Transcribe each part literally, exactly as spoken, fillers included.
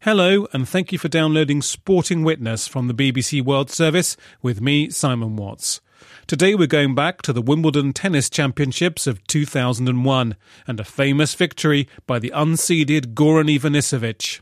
Hello, and thank you for downloading Sporting Witness from the B B C World Service with me, Simon Watts. Today we're going back to the Wimbledon Tennis Championships of two thousand one and a famous victory by the unseeded Goran Ivanisevic.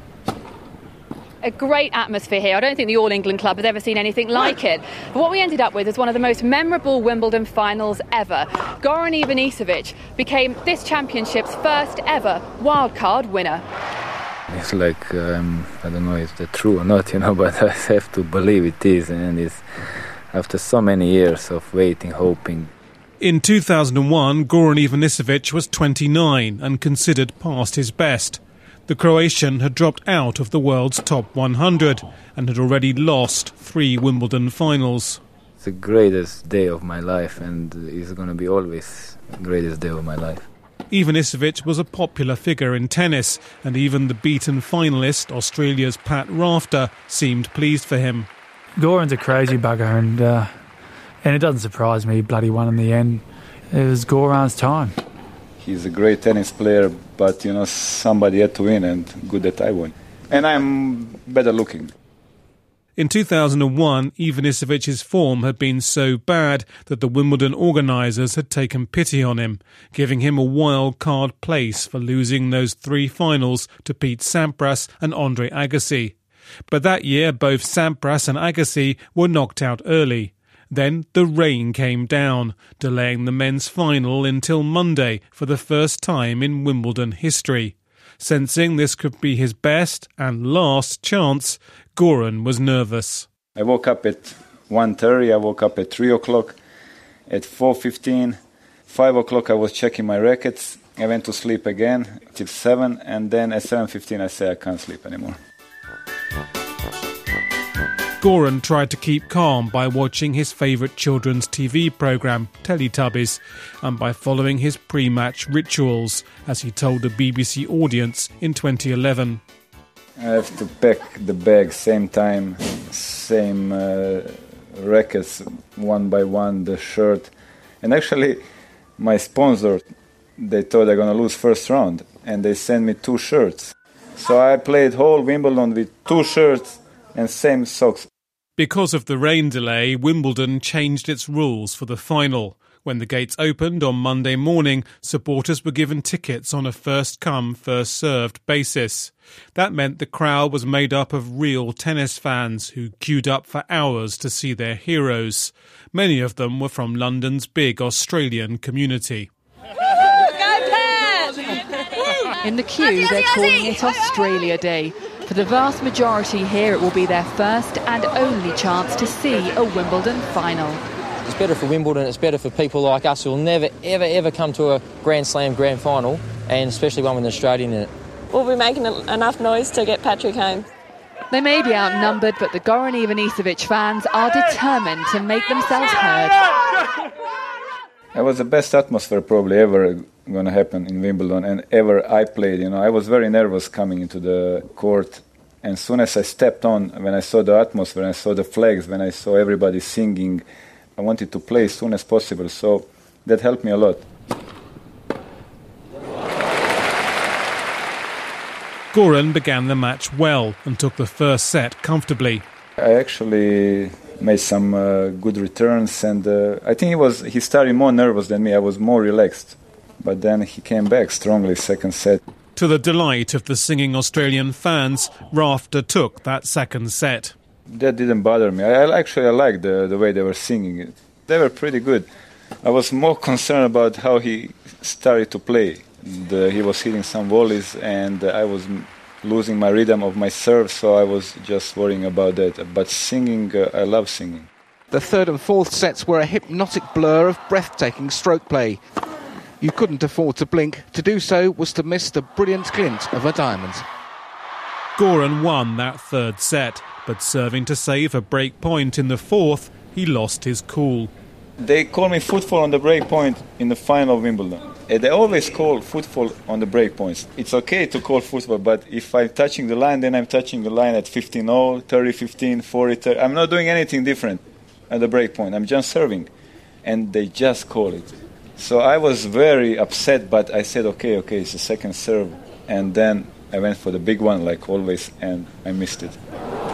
A great atmosphere here. I don't think the All England Club has ever seen anything like it. But what we ended up with is one of the most memorable Wimbledon finals ever. Goran Ivanisevic became this championship's first ever wildcard winner. It's like, um, I don't know if it's true or not, you know, but I have to believe it is. And it's after so many years of waiting, hoping. In two thousand one, Goran Ivanisevic was twenty-nine and considered past his best. The Croatian had dropped out of the world's top one hundred and had already lost three Wimbledon finals. It's the greatest day of my life, and it's going to be always the greatest day of my life. Ivanisevic was a popular figure in tennis, and even the beaten finalist, Australia's Pat Rafter, seemed pleased for him. Goran's a crazy bugger, and uh, and it doesn't surprise me he bloody won in the end. It was Goran's time. He's a great tennis player, but, you know, somebody had to win, and good that I won. And I'm better looking. In two thousand one, Ivanisevic's form had been so bad that the Wimbledon organisers had taken pity on him, giving him a wild card place for losing those three finals to Pete Sampras and Andre Agassi. But that year, both Sampras and Agassi were knocked out early. Then the rain came down, delaying the men's final until Monday for the first time in Wimbledon history. Sensing this could be his best and last chance, Goran was nervous. I woke up at one thirty, I woke up at three o'clock, at four fifteen, five o'clock I was checking my rackets, I went to sleep again till seven, and then at seven fifteen I said I can't sleep anymore. Goran tried to keep calm by watching his favourite children's T V programme, Teletubbies, and by following his pre-match rituals, as he told the B B C audience in twenty eleven. I have to pack the bag same time, same uh, rackets, one by one, the shirt. And actually, my sponsor, they thought they're going to lose first round, and they sent me two shirts. So I played whole Wimbledon with two shirts and same socks. Because of the rain delay, Wimbledon changed its rules for the final. When the gates opened on Monday morning, supporters were given tickets on a first-come, first-served basis. That meant the crowd was made up of real tennis fans who queued up for hours to see their heroes. Many of them were from London's big Australian community. In the queue, they're calling it Australia Day. For the vast majority here, it will be their first and only chance to see a Wimbledon final. It's better for Wimbledon, it's better for people like us who will never, ever, ever come to a Grand Slam Grand Final, and especially one with an Australian in it. We'll be making enough noise to get Patrick home. They may be outnumbered, but the Goran Ivanisevic fans are determined to make themselves heard. It was the best atmosphere probably ever going to happen in Wimbledon, and ever I played. You know, I was very nervous coming into the court, and as soon as I stepped on, when I saw the atmosphere, and I saw the flags, when I saw everybody singing, I wanted to play as soon as possible, so that helped me a lot. Goran began the match well and took the first set comfortably. I actually made some uh, good returns, and uh, I think he was he started more nervous than me. I was more relaxed, but then he came back strongly second set. To the delight of the singing Australian fans, Rafter took that second set. That didn't bother me. I, I actually I liked the, the way they were singing it. They were pretty good. I was more concerned about how he started to play. The, he was hitting some volleys, and I was losing my rhythm of my serve, so I was just worrying about that. But singing, uh, I love singing. The third and fourth sets were a hypnotic blur of breathtaking stroke play. You couldn't afford to blink. To do so was to miss the brilliant glint of a diamond. Goran won that third set, but serving to save a break point in the fourth, he lost his cool. They call me footfall on the break point in the final of Wimbledon. They always call footfall on the break points. It's okay to call football, but if I'm touching the line, then I'm touching the line at fifteen oh, thirty fifteen, forty thirty. I'm not doing anything different at the break point. I'm just serving. And they just call it. So I was very upset, but I said, okay, okay, it's a second serve. And then I went for the big one, like always, and I missed it.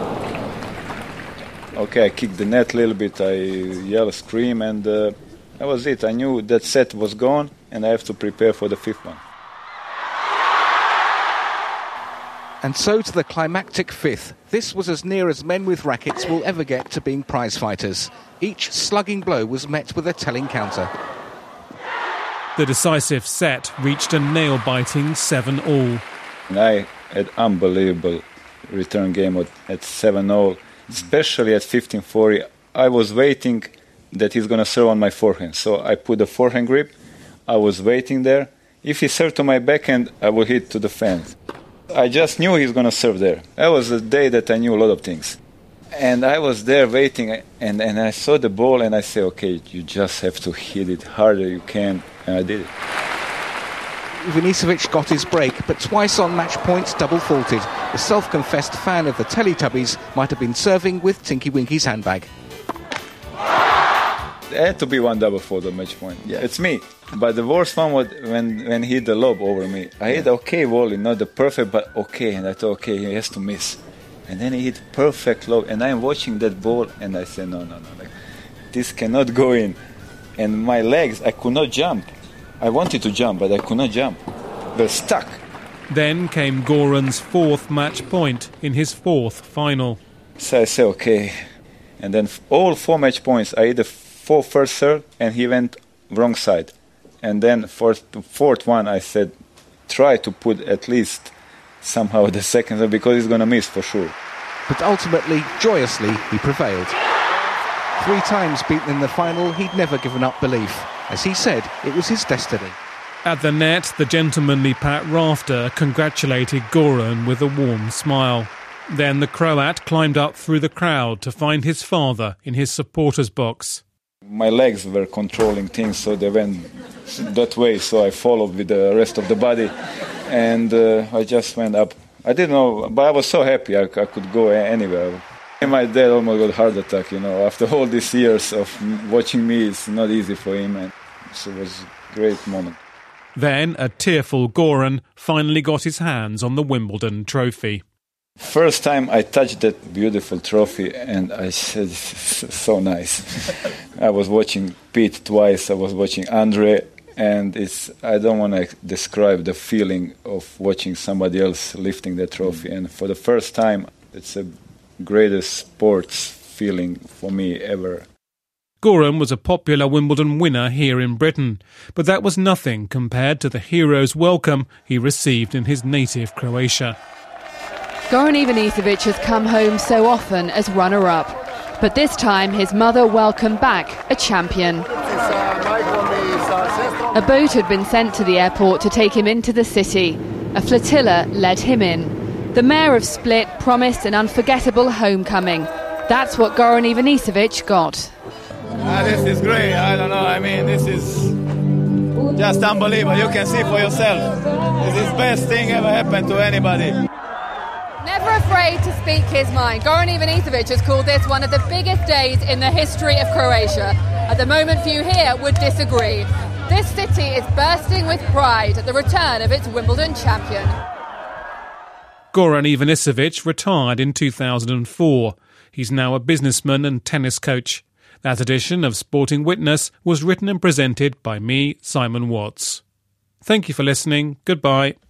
Okay, I kicked the net a little bit, I yelled, scream, and uh, that was it. I knew that set was gone, and I have to prepare for the fifth one. And so to the climactic fifth. This was as near as men with rackets will ever get to being prize fighters. Each slugging blow was met with a telling counter. The decisive set reached a nail-biting seven all. And I had unbelievable return game at seven all, especially at fifteen forty. I was waiting that he's going to serve on my forehand. So I put the forehand grip. I was waiting there. If he served to my backhand, I would hit to the fence. I just knew he was going to serve there. That was the day that I knew a lot of things. And I was there waiting, and, and I saw the ball, and I said, okay, you just have to hit it harder you can. And I did it. Ivanisevic got his break, but twice on match point double faulted. The self-confessed fan of the Teletubbies might have been serving with Tinky Winky's handbag. There had to be one double fault on match point. Yeah. It's me. But the worst one was when, when he hit the lob over me. I hit okay volley, not the perfect, but okay. And I thought, okay, he has to miss. And then he hit perfect lob. And I'm watching that ball, and I said, no, no, no. Like, this cannot go in. And my legs, I could not jump. I wanted to jump, but I could not jump. They're stuck. Then came Goran's fourth match point in his fourth final. So I said, okay. And then all four match points, I hit the four first serve, and he went wrong side. And then for the fourth one, I said, try to put at least somehow the second serve, because he's going to miss for sure. But ultimately, joyously, he prevailed. Three times beaten in the final, he'd never given up belief. As he said, it was his destiny. At the net, the gentlemanly Pat Rafter congratulated Goran with a warm smile. Then the Croat climbed up through the crowd to find his father in his supporters' box. My legs were controlling things, so they went that way, so I followed with the rest of the body, and uh, I just went up. I didn't know, but I was so happy I, I could go anywhere. And my dad almost got a heart attack, you know. After all these years of watching me, it's not easy for him, and so it was a great moment. Then a tearful Goran finally got his hands on the Wimbledon trophy. First time I touched that beautiful trophy, and I said, so nice. I was watching Pete twice, I was watching Andre, and it's I don't want to describe the feeling of watching somebody else lifting the trophy. And for the first time, it's the greatest sports feeling for me ever. Goran was a popular Wimbledon winner here in Britain, but that was nothing compared to the hero's welcome he received in his native Croatia. Goran Ivanisevic has come home so often as runner-up, but this time his mother welcomed back a champion. A boat had been sent to the airport to take him into the city. A flotilla led him in. The mayor of Split promised an unforgettable homecoming. That's what Goran Ivanisevic got. Uh, this is great. I don't know. I mean, this is just unbelievable. You can see for yourself. This is the best thing ever happened to anybody. Never afraid to speak his mind, Goran Ivanisevic has called this one of the biggest days in the history of Croatia. At the moment, few here would disagree. This city is bursting with pride at the return of its Wimbledon champion. Goran Ivanisevic retired in two thousand four. He's now a businessman and tennis coach. That edition of Sporting Witness was written and presented by me, Simon Watts. Thank you for listening. Goodbye.